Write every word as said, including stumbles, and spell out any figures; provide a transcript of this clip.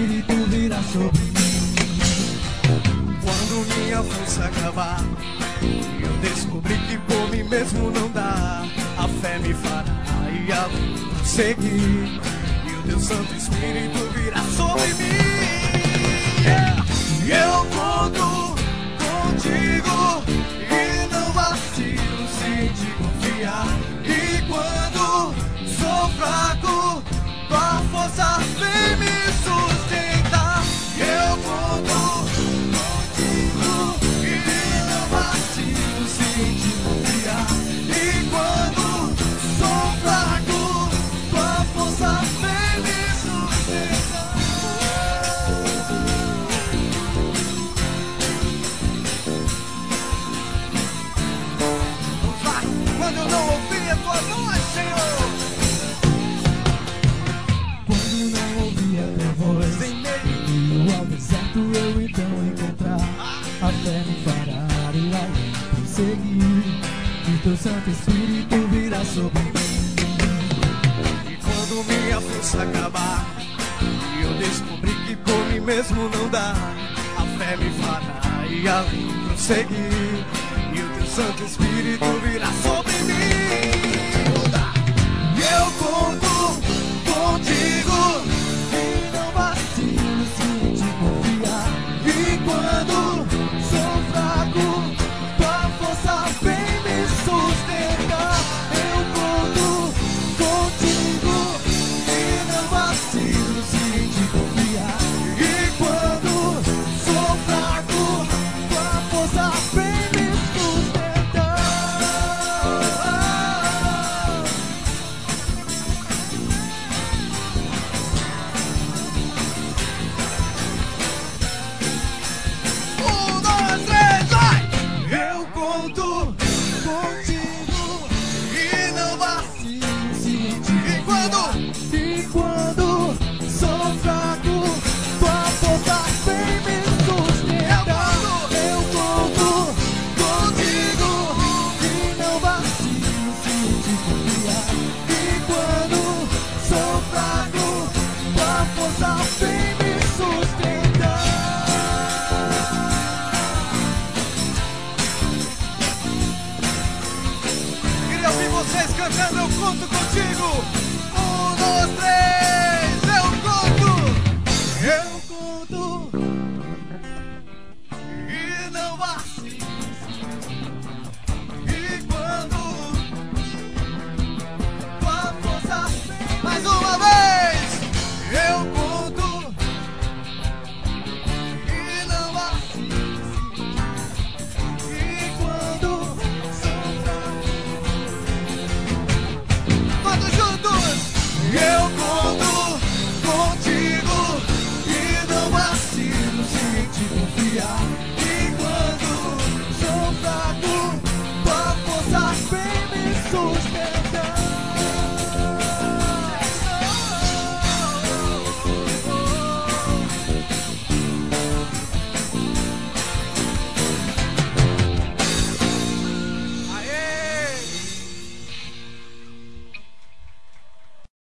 Espírito virá sobre mim. Quando minha força acabar, eu descobri que por mim mesmo não dá. A fé me fará e a luta prosseguir, e o Deus Santo Espírito virá sobre mim. Yeah. E eu conto contigo e não vacilo se te confiar. E quando sou fraco, tua força vem me sustentar. E eu conto contigo e não vacilo se te confiar. E quando sou fraco, tua força vem me sustentar. Vai, quando eu não ouvi a tua voz, Senhor. Quando não ouvi a tua voz, em meio ao deserto eu então encontrar. A fé me fará e a luta prosseguir, e teu Santo Espírito virá sobre mim. E quando minha força acabar, e eu descobri que por mim mesmo não dá, a fé me fará e a luta prosseguir, e o teu Santo Espírito virá sobre mim.